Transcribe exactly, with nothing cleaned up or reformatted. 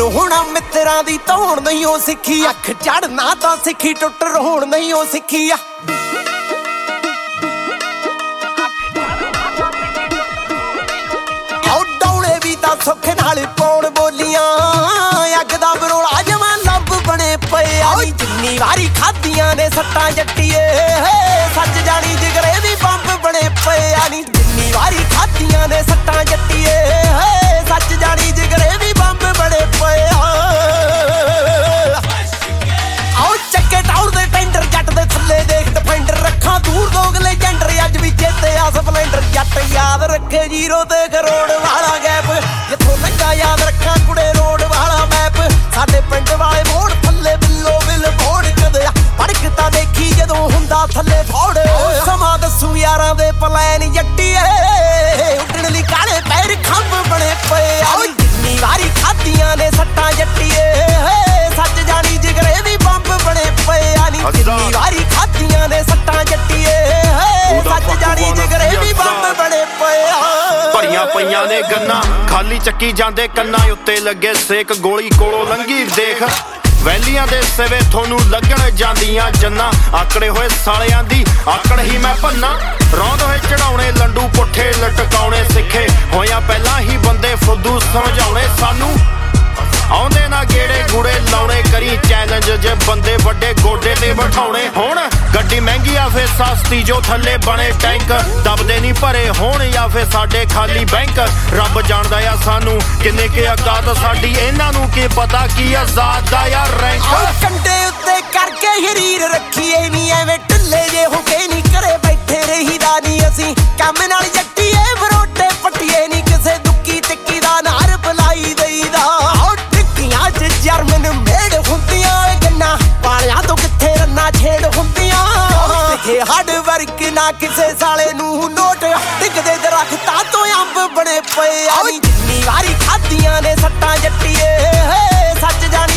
ਮੈਨੂੰ ਹੁਣ ਮਿੱਤਰਾਂ ਦੀ ਧੌਣ ਨਹੀਂ ਉਹ ਸਿੱਖੀ ਅੱਖ ਚੜਨਾ ਤਾਂ ਸਿੱਖੀ ਟੁੱਟ ਰੋਣ ਨਹੀਂ ਉਹ ਸਿੱਖੀ ਆ ਆਉ ਡੌਲੇ ਵੀ ਤਾਂ ਸੁੱਖ ਨਾਲ ਪਾਉਣ ਬੋਲੀਆਂ ਅੱਗ ਦਾ ਬਰੋਲਾ ਜਮਾਂ ਲੱਭ ਬਣੇ ਪਏ ਆ ਨੀ ਜਿੰਨੀ ਵਾਰੀ ਖਾਧੀਆਂ ਨੇ ਸੱਟਾਂ ਜੱਟੀਏ ਸੱਚ ਜਾਣੀ ਜਿਗਰੇ ਵੀ ਬੰਬ ਬਣੇ ਪਏ ਆ ਨੀ ਜਿੰਨੀ ਵਾਰੀ ਖਾਧੀਆਂ ਨੇ ਸੱਟਾਂ ਜੱਟੀਏ ਸੱਚ ਜਾਣੀ ਜਿਗਰੇ ਵੀ ਬੰਬ ਬਣੇ ਪਏ ਆ ਆਉ ਚੱਕੇ ਟਾਉਰ ਦੇ ਟੈਂਡਰ ਜੱਟ ਦੇ ਥੱਲੇ ਦੇਖ ਡਿਫੈਂਡਰ ਰੱਖਾਂ ਦੂਰ ਦੋਗਲੇ ਜੈਂਡਰ ਅੱਜ ਵੀ ਚੇਤੇ ਆ ਸਪਲੈਂਡਰ ਜੱਟ ਯਾਦ ਰੱਖੇ ਜੀਰੋ ਤੇ ਕਰੋੜ ਵਾਲਾ ਗੈਪ ਜਿੱਥੋਂ ਲੱਗਾ ਯਾਦ ਰੱਖਾਂ ਕੁੜੇ ਰੋਡ ਵਾਲਾ ਮੈਪ ਸਾਡੇ ਪਿੰਡ ਵਾਲੇ ਮੋੜ ਥੱਲੇ ਬਿੱਲੋ ਬਿੱਲ ਬੋੜ ਕਦੇ ਪੜਕ ਤਾਂ ਦੇਖੀ ਜਦੋਂ ਹੁੰਦਾ ਥੱਲੇ ਫੋੜ ਸਮਾਂ ਦੱਸੂ ਯਾਰਾਂ ਦੇ ਪਲਾਨ ਜੱਟੀਏ ਉੱਡਣ ਲਈ ਕਾਲੇ ਪੈਰ ਖੰਭ ਬਣੇ ਪਏ ਆ ਜਿੰਨੀ ਵਾਰੀ ਖਾਧੀਆਂ ਨੇ ਸੱਟਾਂ ਜੱਟੀਏ ਸੱਚ ਜਾਣੀ ਜਿਗਰੇ ਵੀ ਬੰਬ ਬਣੇ ਪਏ ਆ ਨੀ ਜਿੰਨੀ ਵਾਰੀ ਖਾਧੀਆਂ ਨੇ ਸੱਟਾਂ ਜੱਟੀਏ ਸੱਚ ਜਾਣੀ ਜਿਗਰੇ ਵੀ ਬੰਬ ਬਣੇ ਪਏ ਆ ਭਰੀਆਂ ਪਈਆਂ ਨੇ ਗੰਨਾਂ ਖਾਲੀ ਚੱਕੀ ਜਾਂਦੇ ਕੰਨਾਂ ਉੱਤੇ ਲੱਗੇ ਸੇਕ ਗੋਲੀ ਕੋਲੋਂ ਲੰਘੀ ਦੇਖ ਵੈਲੀਆਂ ਦੇ ਸਿਵੇ ਤੁਹਾਨੂੰ ਲੱਗਣ ਜਾਂਦੀਆਂ ਜੰਨਾਂ ਆਕੜੇ ਹੋਏ ਸਾਲਿਆਂ ਦੀ ਆਕੜ ਹੀ ਮੈਂ ਭੰਨਾ ਰੌਂਦ ਹੋਏ ਚੜਾਉਣੇ ਲੰਡੂ ਪੁੱਠੇ ਲਟਕਾਉਣੇ ਸਿੱਖੇ ਹੋਇਆ ਪਹਿਲਾਂ ਹੀ ਬੰਦੇ ਫੁੱਦੂ ਸਮਝਾਉਣੇ ਸਾਨੂੰ ਆਉਂਦੇ ਨਾ ਗੇੜੇ ਗੂੜੇ ਲਾਉਣੇ ਕਰੀ ਚੈਲੰਜ ਜੇ ਬੰਦੇ ਵੱਡੇ ਗੋਡੇ ਤੇ ਬਿਠਾਉਣੇ ਹੁਣ ਗੱਡੀ ਮਹਿੰਗੀ ਆ ਫੇ ਸਸਤੀ ਜੋ ਥੱਲੇ ਬਣੇ ਟੈਂਕ ਦਬਦੇ ਨਹੀਂ ਭਰੇ ਹੋਣ ਜਾਂ ਫੇ ਸਾਡੇ ਖਾਲੀ ਬੈਂਕ ਰੱਬ ਜਾਣਦਾ ਆ ਸਾਨੂੰ ਕਿੰਨੇ ਕੇ ਔਕਾਤ ਸਾਡੀ ਇਹਨਾਂ ਨੂੰ ਕੀ ਪਤਾ ਕੀ ਆਜ਼ਾਦ ਦਾ ਯਾਰ ਰੈਂਕ ਕੰਡੇ ਉੱਤੇ ਕਰਕੇ ਹਰੀਰ ਰੱਖੀਏ ਨੀ ਐਵੇਂ ਢਿੱਲੇ ਜੇ ਹੋ ਕੇ ਨਹੀਂ ਘਰੇ ਬੈਠੇ ਰਹੀਦਾ ਨੀ ਅਸੀਂ ਕੰਮ ਨਾਲ ਜੱਟੀਏ ਬਰੋਟੇ ਪੱਟੀਏ ਨੀ ਕਿਸੇ ਦੁੱਕੀ ਟਿੱਕੀ ਦਾ ਨਾਰ ਬੁਲਾਈ ਦਈਦਾ ਜਰਮਨ ਮੇੜ ਹੁੰਦੀਆਂ ਗੰਨਾ ਪਾਲਿਆਂ ਤੋਂ ਕਿੱਥੇ ਰੰਨਾ ਛੇੜ ਹੁੰਦੀਆਂ ਲਿਖੇ ਹੱਡ ਵਰਕ ਨਾ ਕਿਸੇ ਸਾਲੇ ਨੂੰ ਨੋਟ ਡਿੱਗਦੇ ਦਰਖਤਾਂ ਤੋਂ ਅੰਬ ਬਣੇ ਪਏ ਆ ਨੀ ਜਿੰਨੀ ਵਾਰੀ ਖਾਧੀਆਂ ਨੇ ਸੱਟਾਂ ਜੱਟੀਏ ਸੱਚ ਜਾਣ